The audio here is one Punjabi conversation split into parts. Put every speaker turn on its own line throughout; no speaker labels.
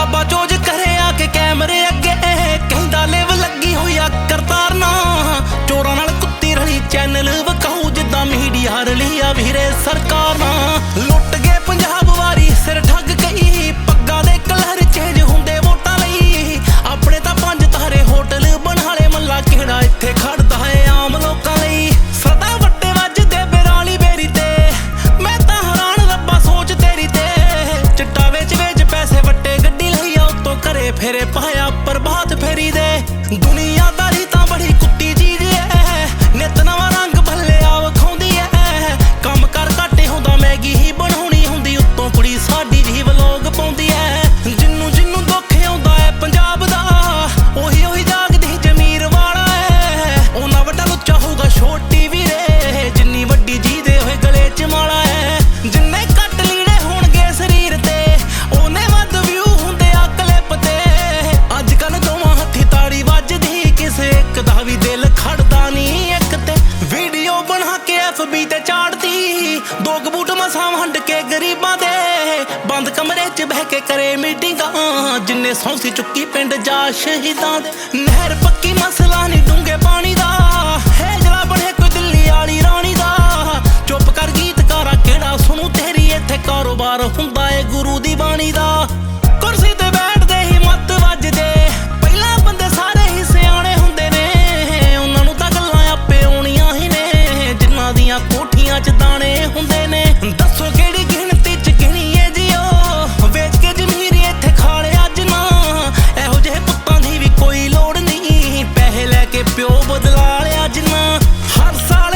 ਰੱਬਾ ਚੋਜ ਕਰੇ ਆ ਕੇ ਕੈਮਰੇ ਅੱਗੇ ਕਹਿੰਦਾ ਲਿਵ ਲੱਗੀ ਹੋਈ ਆ ਕਰਤਾਰ ਨਾ ਚੋਰਾਂ ਨਾਲ ਕੁੱਤੀ ਰਲੀ ਚੈਨਲ ਵਿਕਾਊ ਜਿੱਦਾਂ ਮੀਡੀਆ ਰਲੀ ਆ ਵੀਰੇ ਸਰਕਾਰ ਨਾ ਲੁੱਟ ਗਏ ਪੰਜਾਬ ਵਾਰੀ ਸਿਰ ਠੱਗ ਗਈ ਪੱਗਾਂ ਦੇ ਕਲਰ ਚੇਂਜ ਹੁੰਦੇ ਵੋਟਾਂ ਲਈ ਆਪਣੇ ਤਾਂ 5 ਤਾਰੇ ਹੋਟਲ ਬਣਾ ਲੇ ਮੱਲਾ ਕਿਹੜਾ ਇੱਥੇ ਖੜਦਾ ਹੈ ਆਮ ਲੋਕਾਂ ਲਈ ਸਦਾ ਵੱਡੇ ਵੱਜਦੇ ਬਿਰਾਲੀ ਬੇਰੀ ਤੇ ਮੈਂ ਤਾਂ ਹੈਰਾਨ ਰੱਬਾ ਸੋਚ ਤੇਰੀ ਤੇ ਚਿੱਟਾ ਵੇਚ ਪੈਸੇ ਵੱਟੇ ਗੱਡੀ ਲਈ ਆ ਉਤੋਂ ਘਰੇ ਫੇਰੇ ਪਾਇਆ ਪ੍ਰਭਾਤ ਫੇਰੀ ਦੇ ਦੁਨੀਆਦਾਰੀ ਤਾਂ ਬੜੀ ਕੁੱਤੀ ਚੀਜ਼ ਐ ਨਿਤ ਨਵਾਂ ਰੰਗ ਭੱਲਿਆ ਵਿਖਾਉਂਦੀ ਐ ਕੰਮ ਕਰ ਘਾਟੇ ਹੁੰਦਾ ਮੈਗੀ ਹੀ ਬਣਾਉਣੀ ਹੁੰਦੀ ਉੱਤੋਂ ਕੁੜੀ ਸਾਡੀ ਜੀ ਵਲੋਗ ਪਾਉਂਦੀ ਐ ਜਿਹਨੂੰ ਦੁੱਖ ਆਉਂਦਾ ਐ ਪੰਜਾਬ ਦਾ ਉਹੀ ਜਾਗਦੀ ਜ਼ਮੀਰ ਵਾਲਾ ਐ ਉਹਨਾਂ ਵੱਡਾ ਲੁੱਚਾ ਹੋਊਗਾ ਛੋਟੀ ਵੀਰੇ ਜਿੰਨੀ ਵੱਡੀ ਜੀ ਦੇ ਹੋਏ ਗਲੇ 'ਚ ਮਾਲਾ ਐ ਜਿੰਨੇ ਘੱਟ ਲੀੜੇ ਹੋਣਗੇ ਸਰੀਰ ਤੇ ਉਹਨੇ ਵੱਧ ਵਿਊ ਹੁੰਦੇ ਆ ਕਲਿੱਪ ਤੇ ਅੱਜ ਕੱਲ ਦੋਵਾਂ ਹੱਥੀ ਤਾੜੀ ਵੱਜਦੀ ਕਿਸੇ ਇੱਕ ਦਾ ਵੀ ਦਿਲ ਖੜਦਾ ਨਹੀਂ ਇੱਕ ਤੇ ਵੀਡੀਓ ਬਣਾ ਕੇ FB ਤੇ ਚਾੜਦੀ ਦੋ ਕਬੂਟ ਮਸਾਂ ਵੰਡ ਕੇ ਗਰੀਬਾਂ ਦੇ ਬੰਦ ਕਮਰੇ 'ਚ ਬਹਿ ਕੇ ਕਰੇ ਮੀਟਿੰਗਾਂ ਜਿੰਨੇ ਸੌਂਸੀ ਚੁੱਕੀ ਪਿੰਡ ਜਾ ਸ਼ਹੀਦਾਂ ਦੇ ਨਹਿਰ ਪੱਕੀ ਮਸਲਾ ਨਹੀਂ ਡੂੰਘੇ ਪਾਣੀ ਦਾ ਹੇਜਲਾ ਬਣੇ ਕੋਈ ਦਿੱਲੀ ਵਾਲੀ ਰਾਣੀ ਦਾ ਚੁੱਪ ਕਰ ਗੀਤਕਾਰਾ ਕਿਹੜਾ ਸੁਣੂ ਤੇਰੀ ਇੱਥੇ ਕਾਰੋਬਾਰ ਹੁੰਦਾ ਏ ਗੁਰੂ ਦੀ ਬਾਣੀ ਦਾ ਕੁਰਸੀ ਤੇ ਬੈਠਦੇ ਹੀ ਮੱਤ ਵੱਜਦੇ ਪਹਿਲਾਂ ਬੰਦੇ ਸਾਰੇ ਹੀ ਸਿਆਣੇ ਹੁੰਦੇ ਨੇ ਉਹਨਾਂ ਨੂੰ ਤਾਂ ਗੱਲਾਂ ਆਪੇ ਆਉਣੀਆਂ ਹੀ ਨੇ ਜਿਨ੍ਹਾਂ ਦੀਆਂ ਕੋਠੀਆਂ 'ਚ ਦਾਣੇ ਹੁੰਦੇ ਨੇ ਦੱਸੋ ਕਿਹੜੀ ਗਿਣਤੀ 'ਚ ਗਿਣੀਏ ਜੀਓ ਵੇਚ ਕੇ ਜ਼ਮੀਰ ਇੱਥੇ ਖਾਲੇ ਅੱਜ ਨਾ ਇਹੋ ਜਿਹੇ ਪੁੱਤਾਂ ਦੀ ਵੀ ਕੋਈ ਲੋੜ ਨਹੀਂ ਪੈਸੇ ਲੈ ਕੇ ਪਿਓ ਬਦਲਾ ਲਿਆ ਜਿੰਨਾ ਹਰ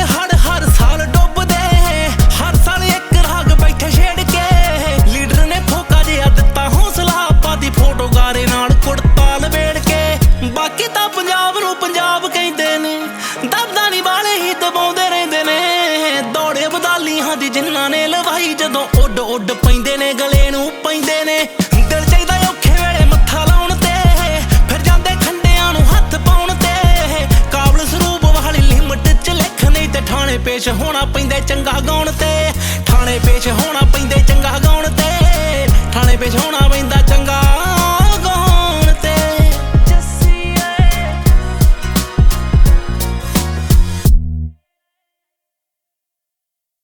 ਸਾਲ ਡੁੱਬਦੇ ਹਰ ਸਾਲ ਇੱਕ ਰਾਗ ਬੈਠੇ ਛੇੜ ਕੇ ਲੀਡਰ ਨੇ ਫੋਕਾ ਜਿਹਾ ਦਿੱਤਾ ਹੌਸਲਾ ਆਪਾਂ ਦੀ ਫੋਟੋ ਗਾਰੇ ਨਾਲ ਕੁੜਤਾ ਲਵੇੜ ਕੇ ਬਾਕੀ ਤਾਂ ਪੰਜਾਬ ਨੂੰ ਪੰਜਾਬ ਕਹਿੰਦੇ ਨੇ ਦਬਦਾ ਨਹੀਂ ਵਾਲੇ ਹੀ ਦਬਾਉਂਦੇ ਰਹਿੰਦੇ ਨੇ ਦੌੜੇ ਬਦਾਲੀਆਂ ਦੀ ਜਿਨ੍ਹਾਂ ਨੇ ਲਵਾਈ ਜਦੋਂ ਉੱਡ ਪੈਂਦੇ ਨੇ ਗਲੇ ਨੂੰ ਪੈਂਦੇ ਨੇ ਦਿਲ ਚਾਹੀਦਾ ਔਖੇ ਵੇਲੇ ਮੱਥਾ ਲਾਉਣ ਤੇ ਫਿਰ ਜਾਂਦੇ ਖੰਡਿਆਂ ਨੂੰ ਹੱਥ ਪਾਉਣ ਤੇ ਕਾਬਲ ਸਰੂਪ ਵਾਲੀ ਲਿਮਟ 'ਚ ਲਿਖ ਨਹੀਂ ਤੇ ਥਾਣੇ ਪੇਸ਼ ਹੋਣਾ ਪੈਂਦਾ ਚੰਗਾ ਗਾਉਣ ਤੇ ਥਾਣੇ ਪੇਸ਼ ਹੋਣਾ ਪੈਂਦਾ ਚੰਗਾ ਗਾਉਣ ਤੇ ਥਾਣੇ ਪੇਸ਼ ਹੋਣਾ